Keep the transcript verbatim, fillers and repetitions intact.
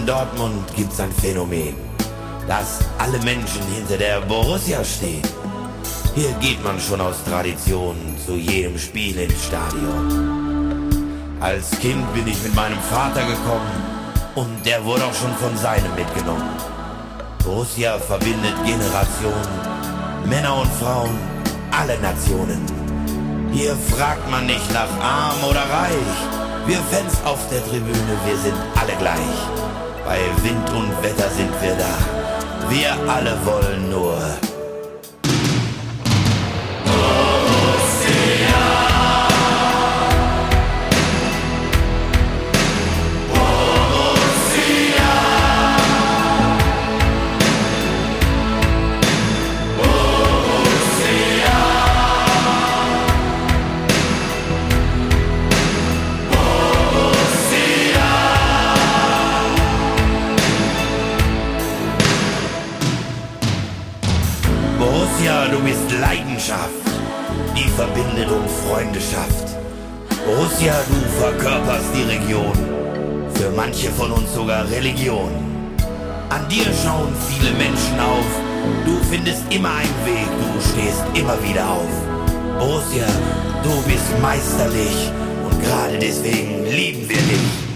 in Dortmund gibt's ein Phänomen, dass alle Menschen hinter der Borussia stehen. Hier geht man schon aus Tradition zu jedem Spiel ins Stadion. Als Kind bin ich mit meinem Vater gekommen und der wurde auch schon von seinem mitgenommen. Borussia verbindet Generationen, Männer und Frauen, alle Nationen. Hier fragt man nicht nach arm oder reich. Wir Fans auf der Tribüne, wir sind alle gleich. Bei Wind und Wetter sind wir da. Wir alle wollen nur Borussia, du bist Leidenschaft, die verbindet uns Freundschaft. Borussia, du verkörperst die Region, für manche von uns sogar Religion. An dir schauen viele Menschen auf, du findest immer einen Weg, du stehst immer wieder auf. Borussia, du bist meisterlich und gerade deswegen lieben wir dich.